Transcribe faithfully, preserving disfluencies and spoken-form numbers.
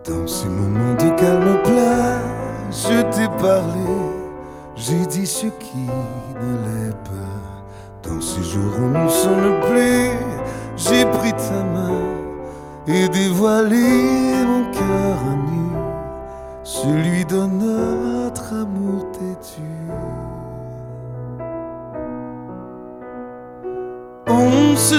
Dans ces moments de calme plat, je t'ai parlé, j'ai dit ce qui ne l'est pas. Dans ces jours où nous sommes plus, j'ai pris ta main et dévoilé mon cœur nu, celui de notre amour têtu. On se